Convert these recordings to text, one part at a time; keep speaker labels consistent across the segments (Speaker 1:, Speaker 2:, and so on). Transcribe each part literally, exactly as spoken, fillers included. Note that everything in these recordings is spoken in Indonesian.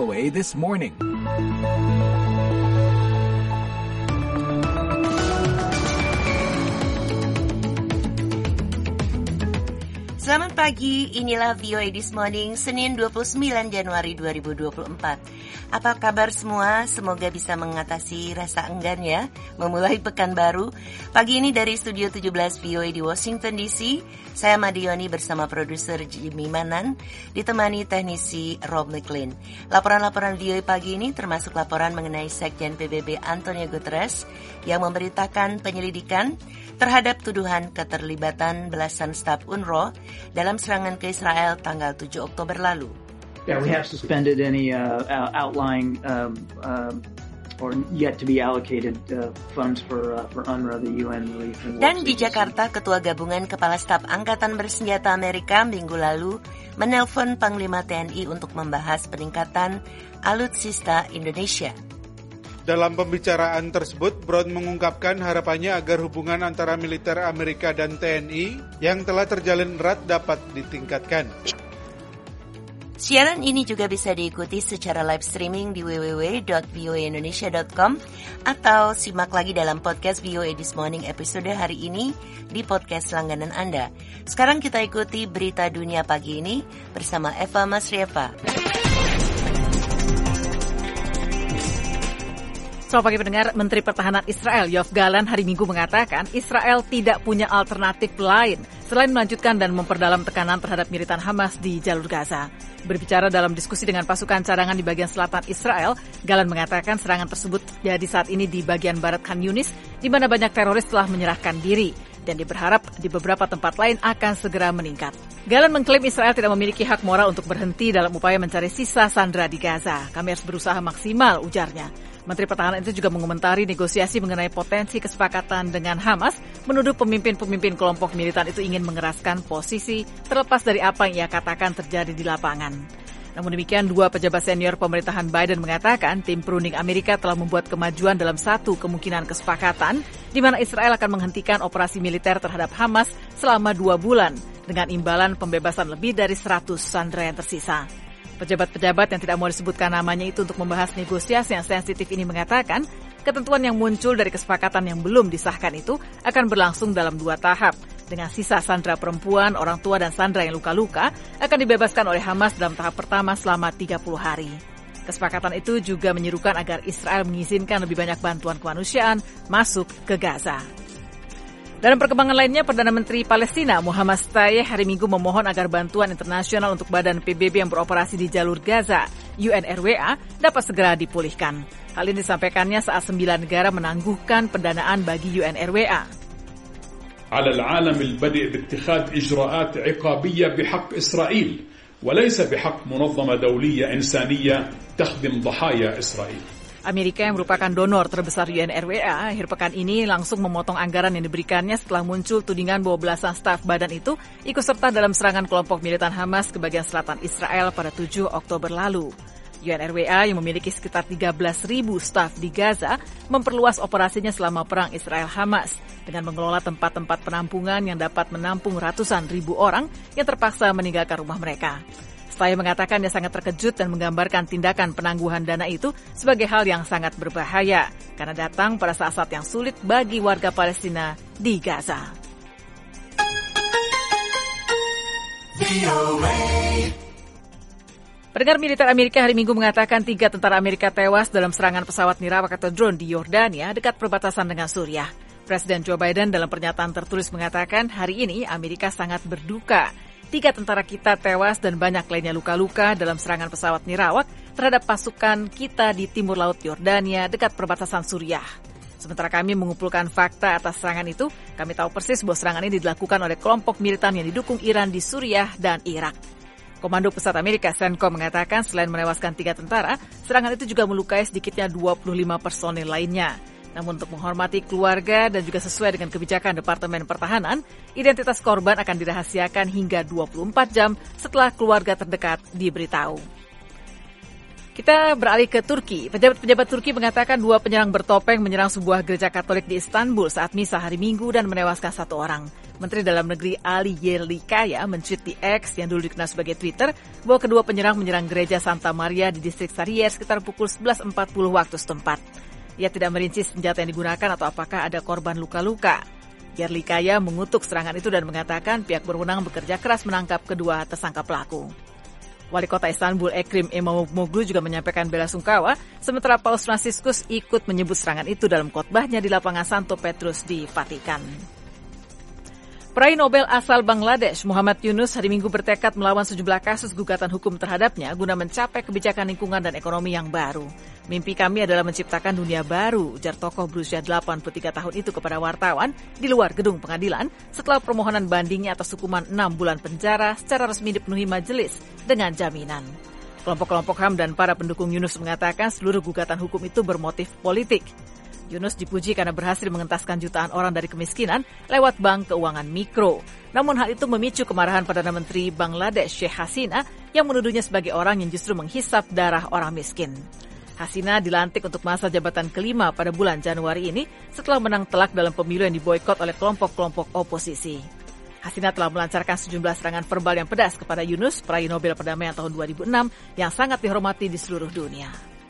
Speaker 1: O A This Morning.
Speaker 2: Selamat pagi, inilah V O A This Morning, Senin dua puluh sembilan Januari dua ribu dua puluh empat. Apa kabar semua? Semoga bisa mengatasi rasa enggan ya, memulai pekan baru. Pagi ini dari Studio tujuh belas V O A di Washington D C, saya Madioni bersama produser Jimmy Manan, ditemani teknisi Rob McLean. Laporan-laporan V O A pagi ini termasuk laporan mengenai Sekjen P B B Antonio Guterres yang memberitakan penyelidikan terhadap tuduhan keterlibatan belasan staf U N R W A dalam serangan ke Israel tanggal tujuh Oktober lalu.
Speaker 3: Yeah, we have suspended any uh, outlying um, um, or yet to be allocated uh, funds for uh, for U N R W A, the U N Relief and War.
Speaker 2: Dan di Jakarta, Ketua Gabungan Kepala Staf Angkatan Bersenjata Amerika minggu lalu menelpon Panglima T N I untuk membahas peningkatan alutsista Indonesia.
Speaker 4: Dalam pembicaraan tersebut, Brown mengungkapkan harapannya agar hubungan antara militer Amerika dan T N I yang telah terjalin erat dapat ditingkatkan.
Speaker 2: Siaran ini juga bisa diikuti secara live streaming di w w w dot v o a indonesia dot com atau simak lagi dalam podcast V O A This Morning episode hari ini di podcast langganan Anda. Sekarang kita ikuti berita dunia pagi ini bersama Eva Masrieva.
Speaker 5: Selamat pagi pendengar, Menteri Pertahanan Israel Yoav Gallant hari Minggu mengatakan Israel tidak punya alternatif lain selain melanjutkan dan memperdalam tekanan terhadap militan Hamas di jalur Gaza. Berbicara dalam diskusi dengan pasukan cadangan di bagian selatan Israel, Gallant mengatakan serangan tersebut terjadi saat ini di bagian barat Khan Yunis, di mana banyak teroris telah menyerahkan diri, dan diberharap di beberapa tempat lain akan segera meningkat. Gallant mengklaim Israel tidak memiliki hak moral untuk berhenti dalam upaya mencari sisa sandera di Gaza. Kami harus berusaha maksimal, ujarnya. Menteri Pertahanan itu juga mengomentari negosiasi mengenai potensi kesepakatan dengan Hamas, menuduh pemimpin-pemimpin kelompok militan itu ingin mengeraskan posisi terlepas dari apa yang ia katakan terjadi di lapangan. Namun demikian, dua pejabat senior pemerintahan Biden mengatakan tim pruning Amerika telah membuat kemajuan dalam satu kemungkinan kesepakatan di mana Israel akan menghentikan operasi militer terhadap Hamas selama dua bulan dengan imbalan pembebasan lebih dari seratus sandera yang tersisa. Pejabat-pejabat yang tidak mau disebutkan namanya itu untuk membahas negosiasi yang sensitif ini mengatakan ketentuan yang muncul dari kesepakatan yang belum disahkan itu akan berlangsung dalam dua tahap. Dengan sisa sandera perempuan, orang tua dan sandera yang luka-luka akan dibebaskan oleh Hamas dalam tahap pertama selama tiga puluh hari. Kesepakatan itu juga menyerukan agar Israel mengizinkan lebih banyak bantuan kemanusiaan masuk ke Gaza. Dalam perkembangan lainnya, Perdana Menteri Palestina Muhammad Shtayyeh hari Minggu memohon agar bantuan internasional untuk badan P B B yang beroperasi di jalur Gaza, U N R W A, dapat segera dipulihkan. Hal ini disampaikannya saat sembilan negara menangguhkan pendanaan bagi U N R W A.
Speaker 6: على العالم البدء باتخاذ إجراءات عقابية بحق إسرائيل وليس بحق منظمة دولية إنسانية تخدم ضحايا إسرائيل.
Speaker 5: Amerika yang merupakan donor terbesar U N R W A akhir pekan ini langsung memotong anggaran yang diberikannya setelah muncul tudingan bahwa belasan staf badan itu ikut serta dalam serangan kelompok militan Hamas ke bagian selatan Israel pada tujuh Oktober lalu. U N R W A yang memiliki sekitar tiga belas ribu staf di Gaza memperluas operasinya selama perang Israel-Hamas dengan mengelola tempat-tempat penampungan yang dapat menampung ratusan ribu orang yang terpaksa meninggalkan rumah mereka. Saya mengatakan dia sangat terkejut dan menggambarkan tindakan penangguhan dana itu sebagai hal yang sangat berbahaya karena datang pada saat-saat yang sulit bagi warga Palestina di Gaza. Pendengar, militer Amerika hari Minggu mengatakan tiga tentara Amerika tewas dalam serangan pesawat nirawak atau drone di Yordania dekat perbatasan dengan Suriah. Presiden Joe Biden dalam pernyataan tertulis mengatakan hari ini Amerika sangat berduka. Tiga tentara kita tewas dan banyak lainnya luka-luka dalam serangan pesawat nirawak terhadap pasukan kita di timur laut Yordania dekat perbatasan Suriah. Sementara kami mengumpulkan fakta atas serangan itu, kami tahu persis bahwa serangan ini dilakukan oleh kelompok militan yang didukung Iran di Suriah dan Irak. Komando Pusat Amerika CENTCOM mengatakan selain menewaskan tiga tentara, serangan itu juga melukai sedikitnya dua puluh lima personil lainnya. Namun untuk menghormati keluarga dan juga sesuai dengan kebijakan Departemen Pertahanan, identitas korban akan dirahasiakan hingga dua puluh empat jam setelah keluarga terdekat diberitahu. Kita beralih ke Turki. Pejabat-pejabat Turki mengatakan dua penyerang bertopeng menyerang sebuah gereja Katolik di Istanbul saat misa hari Minggu dan menewaskan satu orang. Menteri Dalam Negeri Ali Yerlikaya men-tweet di X yang dulu dikenal sebagai Twitter bahwa kedua penyerang menyerang gereja Santa Maria di distrik Sarıyer sekitar pukul sebelas empat puluh waktu setempat. Ia tidak merinci senjata yang digunakan atau apakah ada korban luka-luka. Yerlikaya mengutuk serangan itu dan mengatakan pihak berwenang bekerja keras menangkap kedua tersangka pelaku. Wali Kota Istanbul Ekrem İmamoğlu juga menyampaikan bela sungkawa, sementara Paus Fransiskus ikut menyebut serangan itu dalam khotbahnya di lapangan Santo Petrus di Vatikan. Peraih Nobel asal Bangladesh, Muhammad Yunus, hari Minggu bertekad melawan sejumlah kasus gugatan hukum terhadapnya guna mencapai kebijakan lingkungan dan ekonomi yang baru. Mimpi kami adalah menciptakan dunia baru, ujar tokoh berusia delapan puluh tiga tahun itu kepada wartawan di luar gedung pengadilan setelah permohonan bandingnya atas hukuman enam bulan penjara secara resmi dipenuhi majelis dengan jaminan. Kelompok-kelompok H A M dan para pendukung Yunus mengatakan seluruh gugatan hukum itu bermotif politik. Yunus dipuji karena berhasil mengentaskan jutaan orang dari kemiskinan lewat bank keuangan mikro. Namun hal itu memicu kemarahan Perdana Menteri Bangladesh Sheikh Hasina yang menuduhnya sebagai orang yang justru menghisap darah orang miskin. Hasina dilantik untuk masa jabatan kelima pada bulan Januari ini setelah menang telak dalam pemilu yang diboikot oleh kelompok-kelompok oposisi. Hasina telah melancarkan sejumlah serangan verbal yang pedas kepada Yunus, peraih Nobel Perdamaian tahun dua ribu enam yang sangat dihormati di seluruh dunia.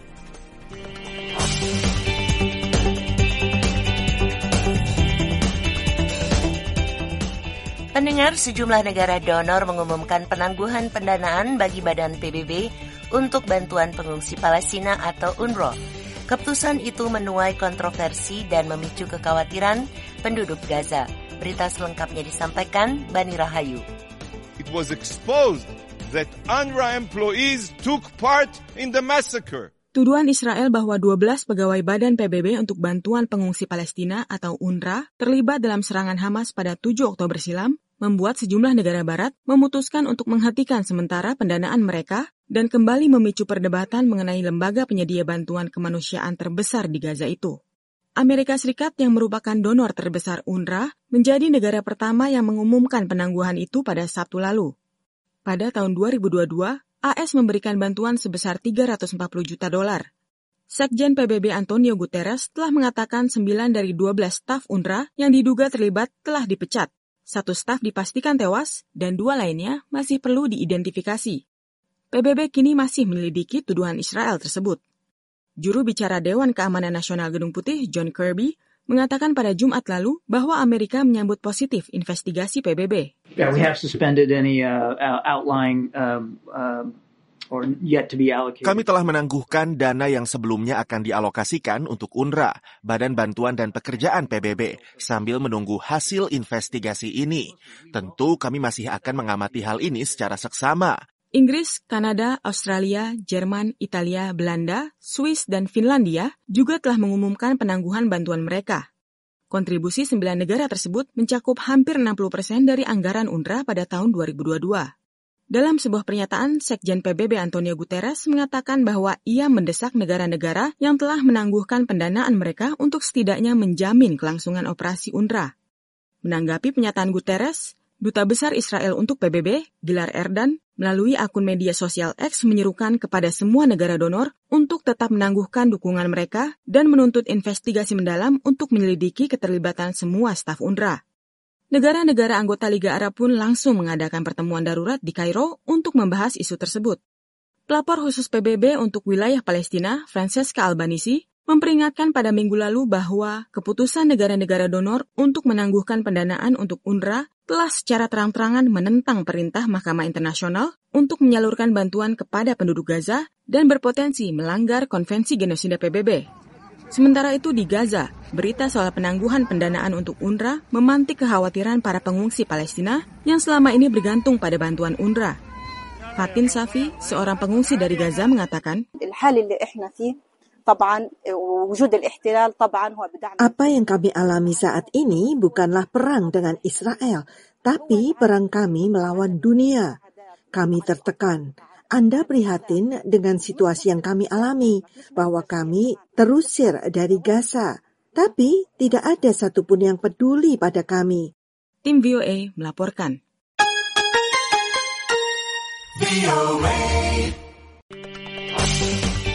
Speaker 2: Pendengar, sejumlah negara donor mengumumkan penangguhan pendanaan bagi Badan P B B untuk bantuan pengungsi Palestina atau U N R W A. Keputusan itu menuai kontroversi dan memicu kekhawatiran penduduk Gaza. Berita selengkapnya disampaikan Bani Rahayu.
Speaker 1: It was exposed that U N R W A employees took part in the massacre.
Speaker 7: Tuduhan Israel bahwa dua belas pegawai Badan P B B untuk bantuan pengungsi Palestina atau U N R W A terlibat dalam serangan Hamas pada tujuh Oktober silam membuat sejumlah negara barat memutuskan untuk menghentikan sementara pendanaan mereka dan kembali memicu perdebatan mengenai lembaga penyedia bantuan kemanusiaan terbesar di Gaza itu. Amerika Serikat yang merupakan donor terbesar U N R W A menjadi negara pertama yang mengumumkan penangguhan itu pada Sabtu lalu. Pada tahun dua ribu dua puluh dua, A S memberikan bantuan sebesar tiga ratus empat puluh juta dolar. Sekjen P B B Antonio Guterres telah mengatakan sembilan dari dua belas staf U N R W A yang diduga terlibat telah dipecat. Satu staf dipastikan tewas dan dua lainnya masih perlu diidentifikasi. P B B kini masih menyelidiki tuduhan Israel tersebut. Juru bicara Dewan Keamanan Nasional Gedung Putih, John Kirby, mengatakan pada Jumat lalu bahwa Amerika menyambut positif investigasi P B B.
Speaker 3: Yeah, we have suspended any uh, outlying um, um, or yet to be allocated.
Speaker 8: Kami telah menangguhkan dana yang sebelumnya akan dialokasikan untuk U N R W A, Badan Bantuan dan Pekerjaan P B B, sambil menunggu hasil investigasi ini. Tentu kami masih akan mengamati hal ini secara seksama.
Speaker 7: Inggris, Kanada, Australia, Jerman, Italia, Belanda, Swiss, dan Finlandia juga telah mengumumkan penangguhan bantuan mereka. Kontribusi sembilan negara tersebut mencakup hampir enam puluh persen dari anggaran U N R W A pada tahun dua ribu dua puluh dua. Dalam sebuah pernyataan, Sekjen P B B Antonio Guterres mengatakan bahwa ia mendesak negara-negara yang telah menangguhkan pendanaan mereka untuk setidaknya menjamin kelangsungan operasi U N R W A. Menanggapi pernyataan Guterres, Duta Besar Israel untuk P B B, Gilad Erdan, melalui akun media sosial X menyerukan kepada semua negara donor untuk tetap menangguhkan dukungan mereka dan menuntut investigasi mendalam untuk menyelidiki keterlibatan semua staf U N R W A. Negara-negara anggota Liga Arab pun langsung mengadakan pertemuan darurat di Kairo untuk membahas isu tersebut. Pelapor khusus P B B untuk wilayah Palestina, Francesca Albanese, memperingatkan pada minggu lalu bahwa keputusan negara-negara donor untuk menangguhkan pendanaan untuk U N R W A telah secara terang-terangan menentang perintah Mahkamah Internasional untuk menyalurkan bantuan kepada penduduk Gaza dan berpotensi melanggar konvensi genosida P B B. Sementara itu di Gaza, berita soal penangguhan pendanaan untuk U N R W A memantik kekhawatiran para pengungsi Palestina yang selama ini bergantung pada bantuan U N R W A. Fatin Safi, seorang pengungsi dari Gaza, mengatakan,
Speaker 9: apa yang kami alami saat ini bukanlah perang dengan Israel, tapi perang kami melawan dunia. Kami tertekan. Anda prihatin dengan situasi yang kami alami, bahwa kami terusir dari Gaza, tapi tidak ada satupun yang peduli pada kami.
Speaker 7: Tim V O A melaporkan. V O A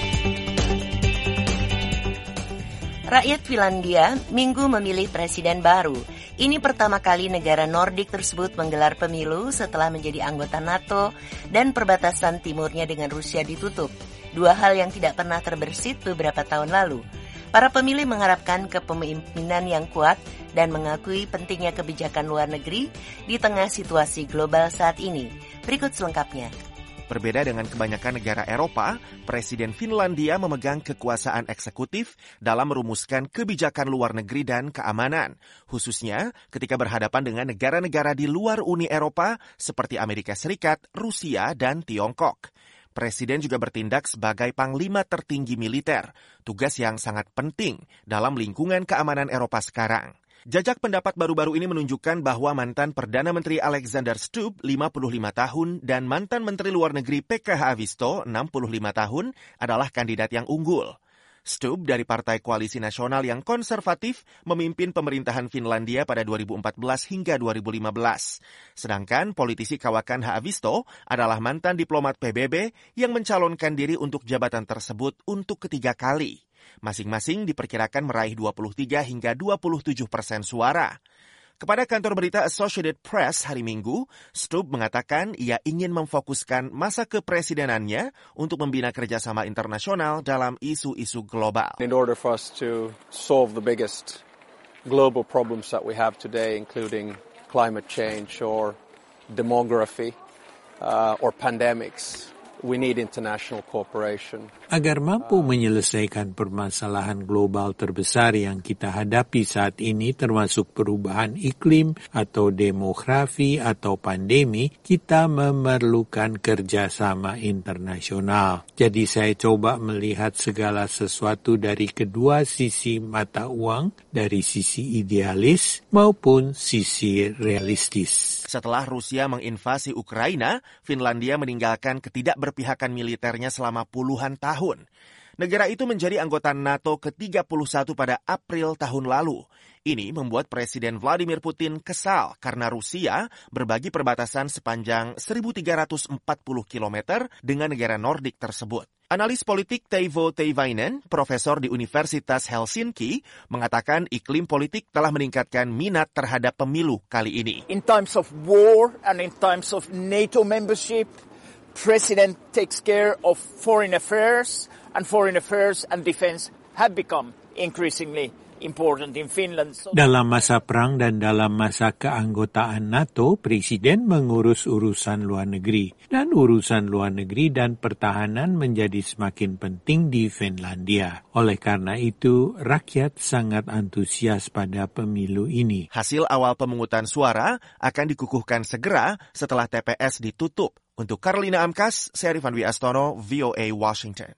Speaker 2: Rakyat Finlandia Minggu memilih presiden baru. Ini pertama kali negara Nordik tersebut menggelar pemilu setelah menjadi anggota NATO dan perbatasan timurnya dengan Rusia ditutup. Dua hal yang tidak pernah terbersit beberapa tahun lalu. Para pemilih mengharapkan kepemimpinan yang kuat dan mengakui pentingnya kebijakan luar negeri di tengah situasi global saat ini. Berikut selengkapnya.
Speaker 8: Berbeda dengan kebanyakan negara Eropa, Presiden Finlandia memegang kekuasaan eksekutif dalam merumuskan kebijakan luar negeri dan keamanan, khususnya ketika berhadapan dengan negara-negara di luar Uni Eropa seperti Amerika Serikat, Rusia, dan Tiongkok. Presiden juga bertindak sebagai panglima tertinggi militer, tugas yang sangat penting dalam lingkungan keamanan Eropa sekarang. Jajak pendapat baru-baru ini menunjukkan bahwa mantan Perdana Menteri Alexander Stubb, lima puluh lima tahun, dan mantan Menteri Luar Negeri Pekka Haavisto, enam puluh lima tahun, adalah kandidat yang unggul. Stubb dari Partai Koalisi Nasional yang konservatif memimpin pemerintahan Finlandia pada dua ribu empat belas hingga dua ribu lima belas. Sedangkan politisi kawakan Haavisto adalah mantan diplomat P B B yang mencalonkan diri untuk jabatan tersebut untuk ketiga kali. Masing-masing diperkirakan meraih dua puluh tiga hingga dua puluh tujuh persen suara. Kepada kantor berita Associated Press hari Minggu, Stubb mengatakan ia ingin memfokuskan masa kepresidenannya untuk membina kerjasama internasional dalam isu-isu global.
Speaker 10: In order for us to solve the biggest global problems that we have today, including climate change or demography uh, or pandemics, we need international cooperation.
Speaker 11: Agar mampu menyelesaikan permasalahan global terbesar yang kita hadapi saat ini, termasuk perubahan iklim atau demografi atau pandemi, kita memerlukan kerjasama internasional. Jadi saya coba melihat segala sesuatu dari kedua sisi mata uang, dari sisi idealis maupun sisi realistis.
Speaker 8: Setelah Rusia menginvasi Ukraina, Finlandia meninggalkan ketidakberpihakan militernya selama puluhan tahun. Negara itu menjadi anggota NATO ke tiga puluh satu pada April tahun lalu. Ini membuat Presiden Vladimir Putin kesal karena Rusia berbagi perbatasan sepanjang seribu tiga ratus empat puluh kilometer dengan negara Nordik tersebut. Analis politik Teivo Teivainen, profesor di Universitas Helsinki, mengatakan iklim politik telah meningkatkan minat terhadap pemilu kali ini.
Speaker 12: In times of war and in times of NATO membership, President takes care of foreign affairs, and foreign affairs and defense have become increasingly important in Finland.
Speaker 11: Dalam masa perang dan dalam masa keanggotaan NATO, Presiden mengurus urusan luar negeri. Dan urusan luar negeri dan pertahanan menjadi semakin penting di Finlandia. Oleh karena itu, rakyat sangat antusias pada pemilu ini.
Speaker 8: Hasil awal pemungutan suara akan dikukuhkan segera setelah T P S ditutup. Untuk Carolina Amkas, saya Rifan Dwi Astono, V O A Washington.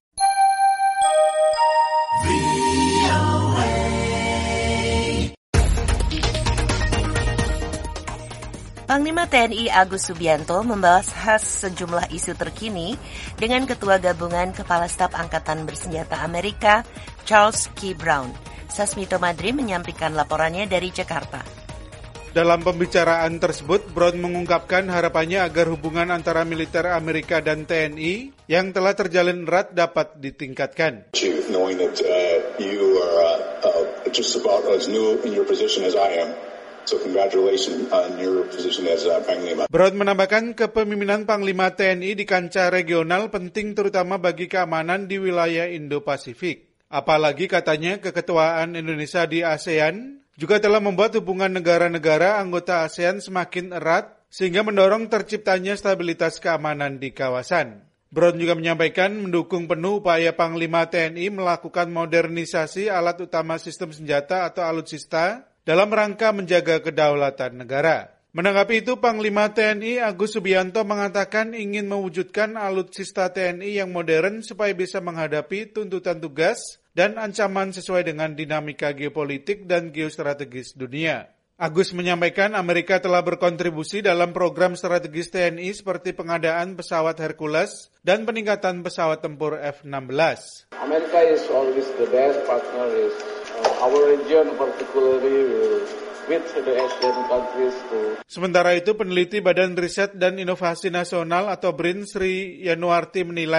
Speaker 2: Panglima T N I Agus Subianto membahas sejumlah isu terkini dengan Ketua Gabungan Kepala Staf Angkatan Bersenjata Amerika, Charles K. Brown. Sasmito Madri menyampaikan laporannya dari Jakarta.
Speaker 4: Dalam pembicaraan tersebut, Brown mengungkapkan harapannya agar hubungan antara militer Amerika dan T N I yang telah terjalin erat dapat ditingkatkan.
Speaker 13: Knowing that uh, you are uh, uh, just about as new in your position as I am. So congratulations on your position as uh, Panglima.
Speaker 4: Brown menambahkan kepemimpinan Panglima T N I di kancah regional penting terutama bagi keamanan di wilayah Indo-Pasifik. Apalagi katanya keketuaan Indonesia di ASEAN juga telah membuat hubungan negara-negara anggota ASEAN semakin erat sehingga mendorong terciptanya stabilitas keamanan di kawasan. Brown juga menyampaikan mendukung penuh upaya Panglima T N I melakukan modernisasi alat utama sistem senjata atau alutsista dalam rangka menjaga kedaulatan negara. Menanggapi itu, Panglima T N I Agus Subianto mengatakan ingin mewujudkan alutsista T N I yang modern supaya bisa menghadapi tuntutan tugas dan ancaman sesuai dengan dinamika geopolitik dan geostrategis dunia. Agus menyampaikan Amerika telah berkontribusi dalam program strategis T N I seperti pengadaan pesawat Hercules dan peningkatan pesawat tempur F enam belas.
Speaker 14: America is always the best partner is uh, our region particularly will with the Asian countries to.
Speaker 4: Sementara itu, peneliti Badan Riset dan Inovasi Nasional atau B R I N Sri Yanuarti menilai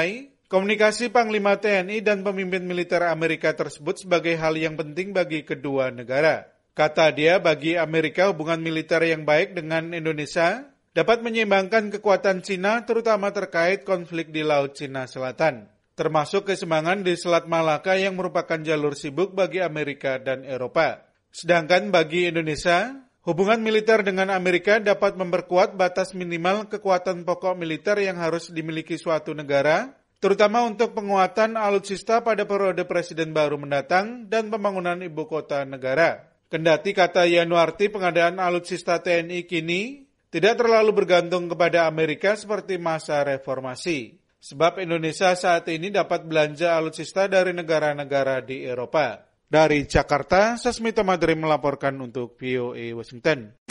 Speaker 4: Komunikasi Panglima T N I dan pemimpin militer Amerika tersebut sebagai hal yang penting bagi kedua negara. Kata dia, bagi Amerika hubungan militer yang baik dengan Indonesia dapat menyeimbangkan kekuatan Cina terutama terkait konflik di Laut Cina Selatan, termasuk keseimbangan di Selat Malaka yang merupakan jalur sibuk bagi Amerika dan Eropa. Sedangkan bagi Indonesia, hubungan militer dengan Amerika dapat memperkuat batas minimal kekuatan pokok militer yang harus dimiliki suatu negara, terutama untuk penguatan alutsista pada periode presiden baru mendatang dan pembangunan ibu kota negara. Kendati kata Yanuarti pengadaan alutsista T N I kini tidak terlalu bergantung kepada Amerika seperti masa reformasi, sebab Indonesia saat ini dapat belanja alutsista dari negara-negara di Eropa. Dari Jakarta, Sasmito Madrim melaporkan untuk V O A Washington.